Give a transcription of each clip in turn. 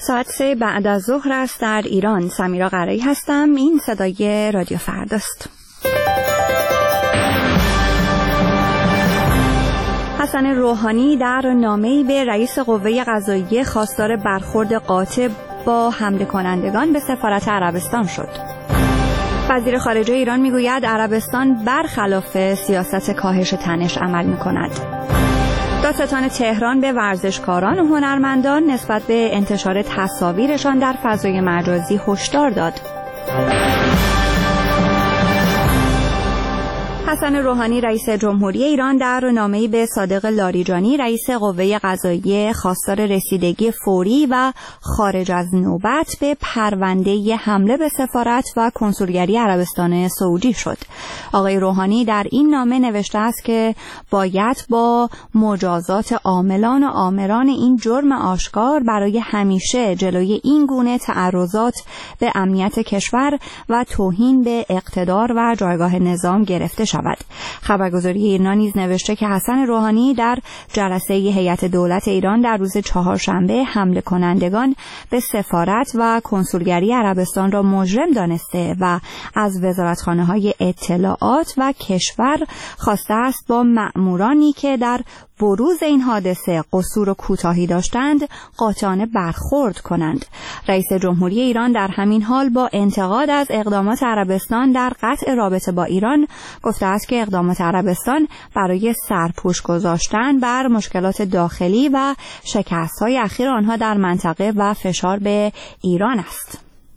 ساعت 3 بعد از ظهر است در ایران. سمیرا قرایی هستم. این صدای رادیو فرداست. حسن روحانی در نامه‌ای به رئیس قوه قضاییه خواستار برخورد قاطع با حمله کنندگان به سفارت عربستان شد. وزیر خارجه ایران میگوید عربستان برخلاف سیاست کاهش تنش عمل می‌کند. دادستان تهران به ورزشکاران و هنرمندان نسبت به انتشار تصاویرشان در فضای مجازی هشدار داد. حسن روحانی رئیس جمهوری ایران در نامه‌ای به صادق لاریجانی رئیس قوه قضاییه خواستار رسیدگی فوری و خارج از نوبت به پرونده حمله به سفارت و کنسولگری عربستان سعودی شد. آقای روحانی در این نامه نوشته است که باید با مجازات عاملان و آمران این جرم آشکار برای همیشه جلوی این گونه تعرضات به امنیت کشور و توهین به اقتدار و جایگاه نظام گرفته شود. خبرگزاری ایرنا نیز نوشته که حسن روحانی در جلسه هیئت دولت ایران در روز چهارشنبه حمله کنندگان به سفارت و کنسولگری عربستان را مجرم دانسته و از وزارتخانه‌های اطلاعات و کشور خواسته است با مأمورانی که در بروز این حادثه قصور و کوتاهی داشتند قاطعانه برخورد کنند. رئیس جمهوری ایران در همین حال با انتقاد از اقدامات عربستان در قطع رابطه با ایران گفته است که اقدامات عربستان برای سرپوش گذاشتن بر مشکلات داخلی و شکست‌های اخیر آنها در منطقه و فشار به ایران است.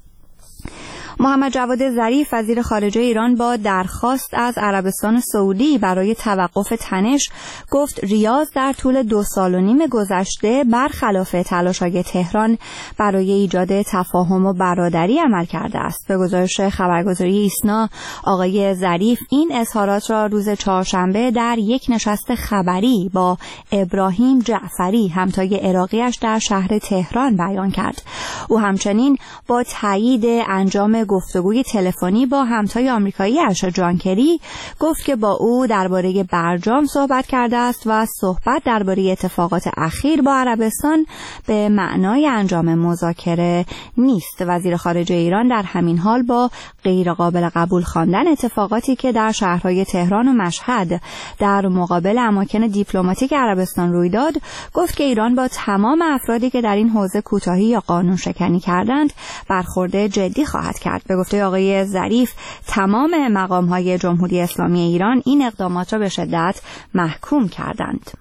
محمد جواد ظریف وزیر خارجه ایران با درخواست از عربستان سعودی برای توقف تنش گفت ریاض در طول 2.5 سال گذشته برخلاف تلاش‌های تهران برای ایجاد تفاهم و برادری عمل کرده است. به گزارش خبرگزاری ایسنا آقای ظریف این اظهارات را روز چهارشنبه در یک نشست خبری با ابراهیم جعفری همتای عراقیش در شهر تهران بیان کرد. او همچنین با تایید انجام گفتگوی تلفنی با همتای آمریکایی‌اش جان کری گفت که با او درباره برجام صحبت کرده است و صحبت درباره اتفاقات اخیر با عربستان به معنای انجام مذاکره نیست. وزیر خارجه ایران در همین حال با غیرقابل قبول خواندن اتفاقاتی که در شهرهای تهران و مشهد در مقابل اماکن دیپلماتیک عربستان روی داد گفت که ایران با تمام افرادی که در این حوزه کوتاهی یا قانون شکنی کردند برخورد جدی خواهد کرد. به گفته آقای ظریف تمام مقام‌های جمهوری اسلامی ایران این اقدامات را به شدت محکوم کردند.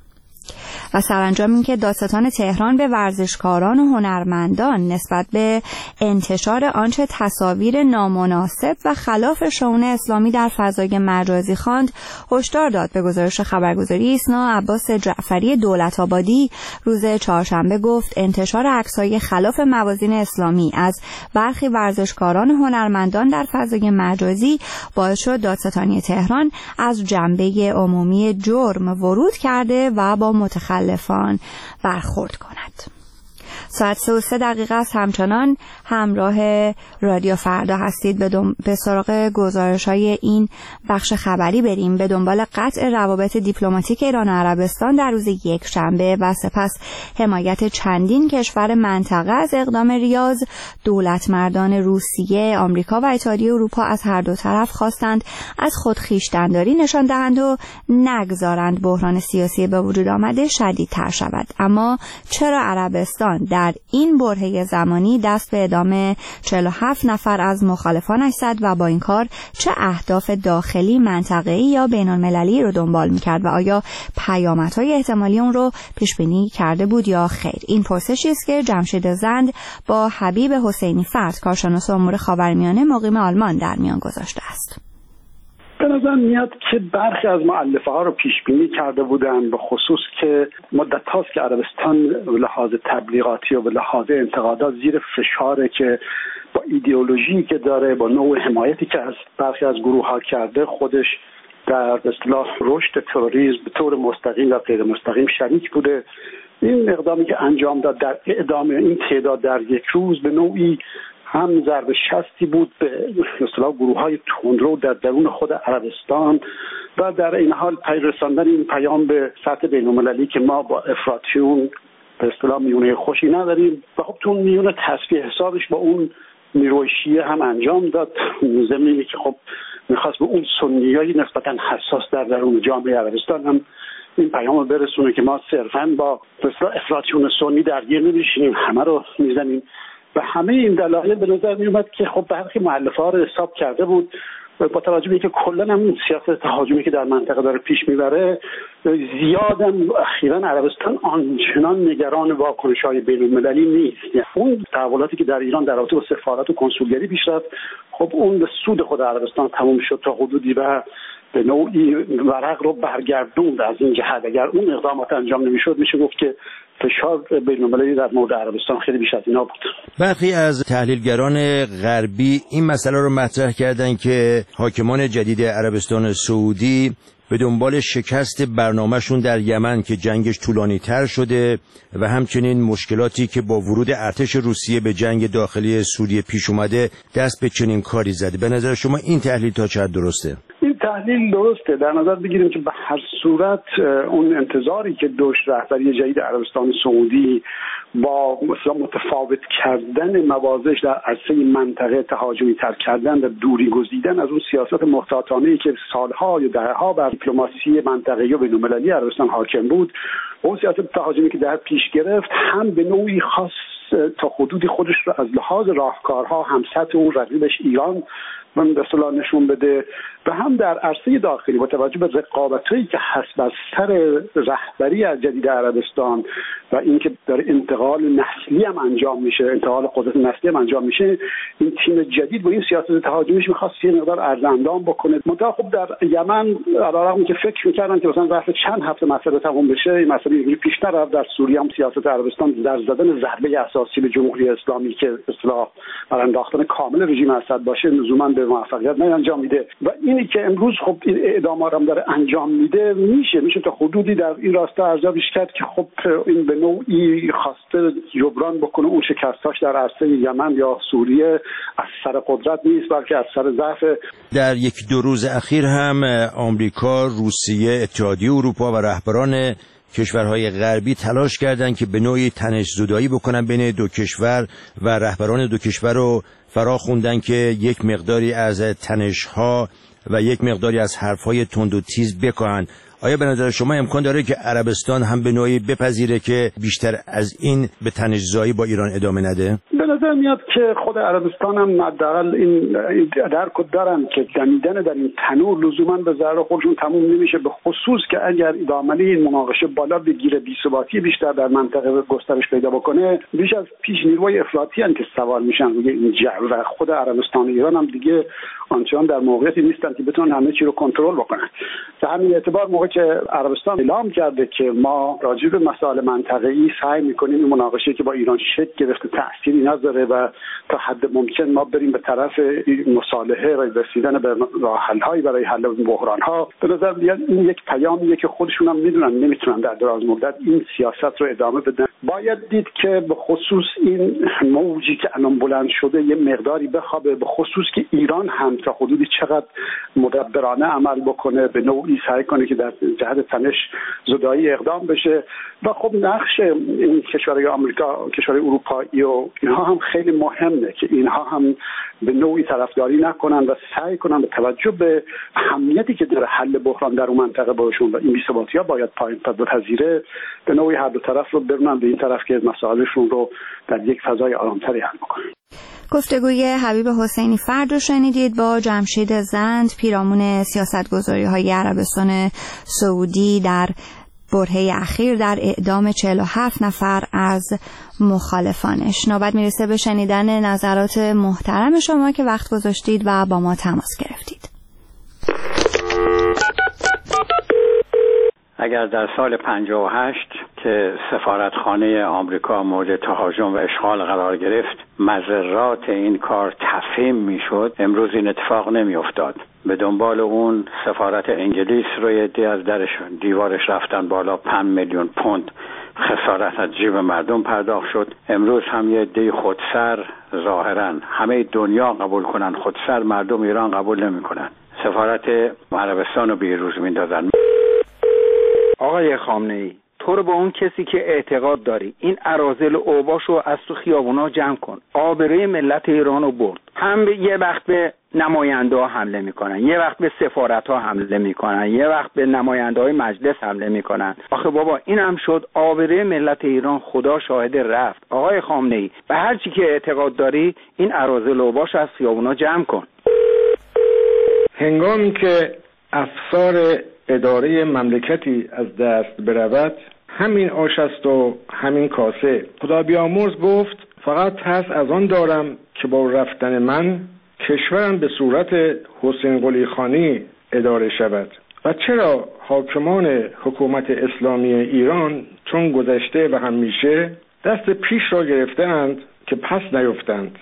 و سرانجام این که دادستان تهران به ورزشکاران و هنرمندان نسبت به انتشار آنچه تصاویر نامناسب و خلاف شئون اسلامی در فضای مجازی خواند هشدار داد. به گزارش خبرگزاری ایسنا عباس جعفری دولت‌آبادی روز چهارشنبه گفت انتشار عکس‌های خلاف موازین اسلامی از برخی ورزشکاران و هنرمندان در فضای مجازی باعث شد دادستانی تهران از جنبه عمومی جرم ورود کرده و با متخلفان برخورد کند. ساعت 3:03 است. همچنان همراه رادیو فردا هستید. به سراغ گزارش‌های این بخش خبری بریم. به دنبال قطع روابط دیپلماتیک ایران و عربستان در روز یکشنبه و سپس حمایت چندین کشور منطقه از اقدام ریاض، دولتمردان روسیه، آمریکا و اتحادیه اروپا از هر دو طرف خواستند از خود خویشتن‌داری نشان دهند و نگذارند بحران سیاسی به وجود آمده شدیدتر شود. اما چرا عربستان در این برهه زمانی دست به اعدام 47 نفر از مخالفانش زد و با این کار چه اهداف داخلی، منطقه‌ای یا بین‌المللی رو دنبال می‌کرد و آیا پیامدهای احتمالی اون رو پیش بینی کرده بود یا خیر؟ این پرسشی است که جمشید زند با حبیب حسینی فرد کارشناس امور خاورمیانه مقیم آلمان در میان گذاشته است. به نظر میاد که برخی از مؤلفه ها رو پیش بینی کرده بودن، به خصوص که مدت هاست که عربستان به لحاظ تبلیغاتی و به لحاظ انتقادات زیر فشاره که با ایدئولوژی که داره، با نوع حمایتی که از برخی از گروه ها کرده، خودش در اصطلاح رشد تروریسم به طور مستقیم و غیر مستقیم شریک بوده. این اقدامی که انجام داد در اعدام این تعداد در یک روز به نوعی هم ضرب شستی بود به اصطلاح گروه‌های تندرو در درون خود عربستان و در این حال رساندن این پیام به سطح بین‌المللی که ما با افراطیون به اصطلاح میونه خوشی نداریم و خب تو میونه تصفیه حسابش با اون نیروی شیعه هم انجام داد، زمینی که خب میخواست به اون سنیایی نسبتا حساس در درون جامعه عربستان هم این پیامو برسونه که ما صرفاً با به اصطلاح افراطیون سنی درگیر نمیشیم، همه رو میزنیم. و همه این دلایل به نظر میومد که خب برخی مؤلفه‌ها رو حساب کرده بود و با توجه به اینکه کلا هم سیاست تهاجمی که در منطقه داره پیش میبره، زیادم اخیراً عربستان آنچنان نگران واکنش‌های بین‌المللی نیست. یعنی اون تحولاتی که در ایران در رابطه با سفارت و کنسولگری پیش رفت، خب اون به سود خود عربستان تموم شد تا حدودی و به نوعی ورق رو برگردوند از این جهت. اگر اون اقدامات انجام نمیشد میشه گفت که فشار بین‌المللی در مورد عربستان خیلی بیش از اینا بود. برخی از تحلیلگران غربی این مسئله رو مطرح کردن که حاکمان جدید عربستان سعودی به دنبال شکست برنامه‌شون در یمن که جنگش طولانی تر شده و همچنین مشکلاتی که با ورود ارتش روسیه به جنگ داخلی سوریه پیش اومده دست به چنین کاری زده. به نظر شما این تحلیل تا چقدر درسته؟ این تحلیل درسته. در نظر بگیریم که به هر صورت اون انتظاری که داشت رهبری جدید عربستان سعودی با مثلا متفاوت کردن موازش در عرصه منطقه، تهاجمی تر کردن و دوری گزیدن از اون سیاست محتاطانه‌ای که سالها یا دهه‌ها بر دیپلماسی منطقه‌ای و بین‌المللی عربستان حاکم بود، اون سیاست تهاجمی که در پیش گرفت هم به نوعی خاص تا حدودی خودش رو از لحاظ راهکارها هم سطح اون رقیبش ایران من به اصطلاح نشون بده و هم در عرصه داخلی با توجه به رقابت‌هایی که هست بر سر رهبری از جدید عربستان و اینکه در انتقال نسلی هم انجام میشه، انتقال قدرت نسلی هم انجام میشه، این تیم جدید با این سیاست تهاجمیش می‌خواست یه مقدار ارزاندام بکنه. منتها خب در یمن علیرغم که فکر می‌کردن که مثلا ظرف چند هفته مسئله تموم بشه، این مسئله اینجوری پیش نرفت. در سوریه هم سیاست عربستان در زدن ضربه اساسی به جمهوری اسلامی که اصطلاح بر انداختن کامل رژیم اسد باشه لزوما به موفقیت انجام میده و اینی که امروز خب این اعدام‌ها هم داره انجام میده میشه تا حدودی در این راستا ارزیابیش کرد که خب این به نوعی خواسته جبران بکنه اون شکستاش در عرصه یمن یا سوریه از سر قدرت نیست بلکه از سر ضعف. در یکی دو روز اخیر هم آمریکا، روسیه، اتحادیه اروپا و رهبران کشورهای غربی تلاش کردند که به نوعی تنش‌زدایی بکنن بین دو کشور و رهبران دو کشور رو فرا خوندن که یک مقداری از تنش‌ها و یک مقداری از حرف‌های تند و تیز بکنن. آیا به نظر شما امکان داره که عربستان هم به نوعی بپذیره که بیشتر از این به تنش‌زایی با ایران ادامه نده؟ به نظر میاد که خود عربستان هم حداقل این درک دارن که دمیدن در این تنور لزوما به ضرر خودشون تموم نمیشه، به خصوص که اگر ادامه این مناقشه بالا بگیره، بی‌ثباتی بیشتر در منطقه گسترش پیدا بکنه، بیش از پیش نیروی افراطی ان که سوار میشن روی این جو و خود عربستان و ایران هم دیگه آنچنان در موقعیتی نیستن که بتونن همه چی رو کنترل بکنن. به همین اعتبار موقع که عربستان اعلام کرده که ما راجع به مسائل منطقه‌ای سعی می‌کنیم این مناقشه که با ایران شکل گرفته تأثیری نداره و تا حد ممکن ما بریم به طرف مصالحه و رسیدن به راه‌حل‌هایی برای حل بحران‌ها، به نظر میاد این یک پیامیه که خودشون هم میدونن نمیتونن در دراز مدت این سیاست رو ادامه بدن. باید دید که به خصوص این موجی که الان بلند شده یه مقداری بخوابه، به خصوص که ایران هم تا حدودی چقدر مدبرانه عمل بکنه، به نوعی سعی کنه که در جهت تنش زدایی اقدام بشه و خب نقش این کشورهای آمریکا، کشورهای اروپایی و اینها هم خیلی مهمه که اینها هم به نوعی طرفداری نکنن و سعی کنن به توجه به اهمیتی که در حل بحران در اون منطقه باشون و این بی‌ثباتی‌ها باید پایین بپذیره، به نوعی هر دو طرف رو برونن به این طرف که مسائلشون رو در یک فضای آرامتری حل بکنن. گفتگوی حبیب حسینی فرد رو شنیدید با جمشید زند، پیرامون سیاستگذاری‌های عربستان سعودی در برهه اخیر در اعدام 47 نفر از مخالفانش. نوبت میرسه به شنیدن نظرات محترم شما که وقت گذاشتید و با ما تماس گرفتید. اگر در سال 58 که سفارتخانه آمریکا مورد تهاجم و اشغال قرار گرفت مضرات این کار تفهیم میشد، امروز این اتفاق نمی افتاد. به دنبال اون سفارت انگلیس روی عده‌ای از دیوارش رفتن بالا، 5 میلیون پوند خسارت از جیب مردم پرداخت شد. امروز هم یه عده خودسر ظاهرا همه دنیا قبول کنن، خودسر مردم ایران قبول نمی کنن، سفارت عربستان رو بیروز میندازن. آقای خامنه‌ای، برو به اون کسی که اعتقاد داری این اراذل و اوباشو از تو خیابونا جمع کن. آبروی ملت ایران رو برد. هم یه وقت به نماینده ها حمله میکنن، یه وقت به سفارت ها حمله میکنن، یه وقت به نماینده های مجلس حمله میکنن. آخه بابا این هم شد آبروی ملت ایران، خدا شاهد رفت. آقای خامنه‌ای به هر چی که اعتقاد داری این اراذل و اوباش از خیابونا جمع کن. هنگامی که افسار اداره مملکتی از دست برود، همین آش است و همین کاسه. خدا بیامرز گفت فقط ترس از آن دارم که با رفتن من کشورم به صورت حسین قلی خانی اداره شود. و چرا حاکمان حکومت اسلامی ایران چون گذشته و همیشه دست پیش را گرفتند که پس نیفتند.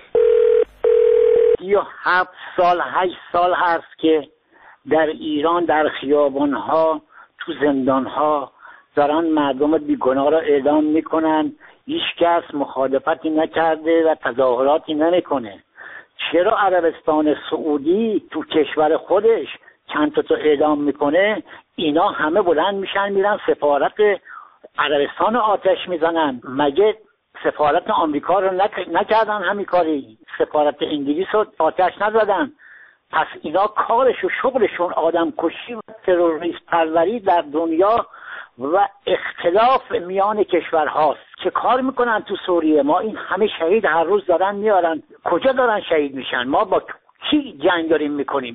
37 سال 8 سال هست که در ایران در خیابان‌ها تو زندان‌ها دارن مردم بیگناه را اعدام میکنن. هیچ کس مخالفتی نکرده و تظاهراتی نمیکنه. چرا عربستان سعودی تو کشور خودش چند تا اعدام میکنه، اینا همه بلند میشن میرن سفارت عربستان آتش میزنن؟ مگه سفارت آمریکا رو نکردن همین کاری؟ سفارت انگلیس رو آتش نزدن؟ پس اینا کارش و شغلشون آدم کشی و تروریست پروری در دنیا و اختلاف میان کشورهاست. چه کار میکنن تو سوریه؟ ما این همه شهید هر روز دارن میارن، کجا دارن شهید میشن؟ ما با کی جنگ داریم میکنیم؟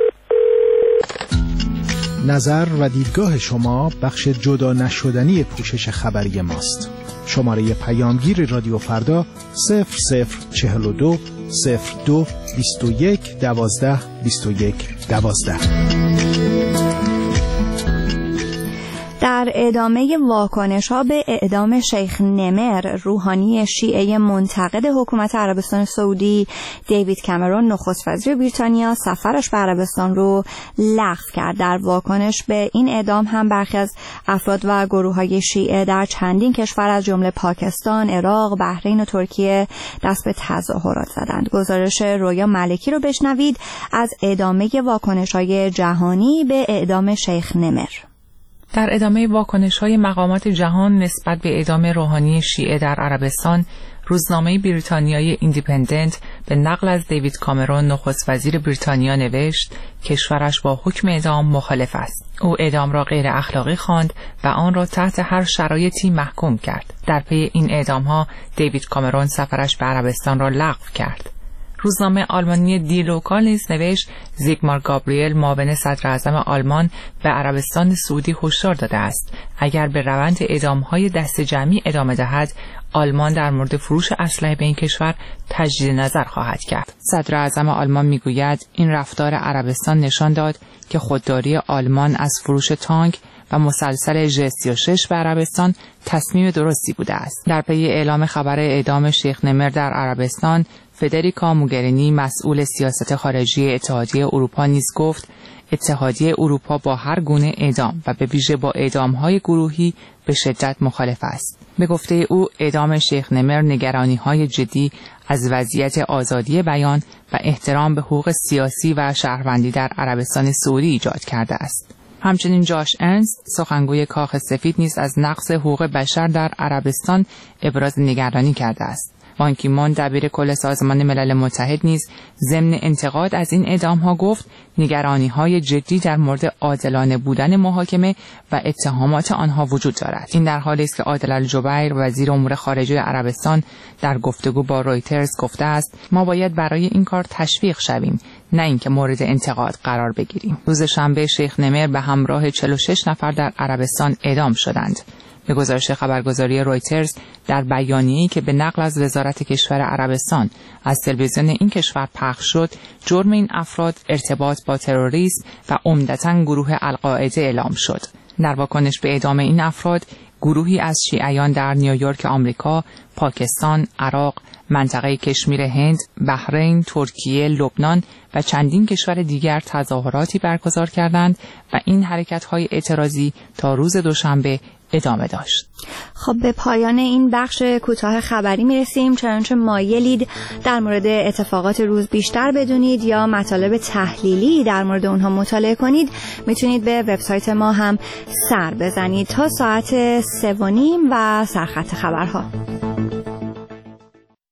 نظر و دیدگاه شما بخش جدا نشدنی پوشش خبری ماست. شماره پیامگیر رادیو فردا 0042 02 21 12 21 12. در ادامه واکنش‌ها به اعدام شیخ نمر، روحانی شیعه منتقد حکومت عربستان سعودی، دیوید کامرون نخست وزیر بریتانیا سفرش به عربستان رو لغو کرد. در واکنش به این اعدام هم برخی از افراد و گروه‌های شیعه در چندین کشور از جمله پاکستان، عراق، بحرین و ترکیه دست به تظاهرات زدند. گزارش رویا ملکی رو بشنوید از ادامه واکنش‌های جهانی به اعدام شیخ نمر. در ادامه واکنش‌های مقامات جهان نسبت به اعدام روحانی شیعه در عربستان، روزنامه بریتانیای ایندیپندنت به نقل از دیوید کامرون نخست وزیر بریتانیا نوشت کشورش با حکم اعدام مخالف است. او اعدام را غیر اخلاقی خواند و آن را تحت هر شرایطی محکوم کرد. در پی این اعدام‌ها دیوید کامرون سفرش به عربستان را لغو کرد. روزنامه آلمانی دی لوکال نیز نوشت زیگمار گابریل معاون صدر اعظم آلمان به عربستان سعودی هشدار داده است اگر به روند اعدام‌های دست جمعی ادامه دهد آلمان در مورد فروش اسلحه به این کشور تجدید نظر خواهد کرد. صدر اعظم آلمان میگوید این رفتار عربستان نشان داد که خودداری آلمان از فروش تانک و مسلسل ژ36 به عربستان تصمیم درستی بوده است. در پی اعلام خبر اعدام شیخ نمر در عربستان، فدریکا موگرینی مسئول سیاست خارجی اتحادیه اروپا نیز گفت اتحادیه اروپا با هر گونه اعدام و به ویژه با اعدام‌های گروهی به شدت مخالف است. به گفته او اعدام شیخ نمر نگرانی‌های جدی از وضعیت آزادی بیان و احترام به حقوق سیاسی و شهروندی در عربستان سعودی ایجاد کرده است. همچنین جاش ارنست سخنگوی کاخ سفید نیز از نقض حقوق بشر در عربستان ابراز نگرانی کرده است. بان کی مون دبیر کل سازمان ملل متحد نیز ضمن انتقاد از این اعدام‌ها گفت نگرانی‌های جدی در مورد عادلانه بودن محاکمه و اتهامات آنها وجود دارد. این در حالی است که عادل الجبیر وزیر امور خارجه عربستان در گفتگو با رویترز گفته است ما باید برای این کار تشویق شویم نه اینکه مورد انتقاد قرار بگیریم. روز شنبه شیخ نمر به همراه 46 نفر در عربستان اعدام شدند. به گزارش خبرگزاری رویترز در بیانیه‌ای که به نقل از وزارت کشور عربستان از تلویزیون این کشور پخش شد، جرم این افراد ارتباط با تروریسم و عمدتاً گروه القاعده اعلام شد. در واکنش به اعدام این افراد، گروهی از شیعیان در نیویورک آمریکا، پاکستان، عراق، منطقه کشمیر هند، بحرین، ترکیه، لبنان و چندین کشور دیگر تظاهراتی برگزار کردند و این حرکت‌های اعتراضی تا روز دوشنبه ادامه داشت. خب به پایان این بخش کوتاه خبری میرسیم. چنانچه مایلید در مورد اتفاقات روز بیشتر بدونید یا مطالب تحلیلی در مورد اونها مطالعه کنید، میتونید به وبسایت ما هم سر بزنید تا ساعت 3:30 و سرخط خبرها.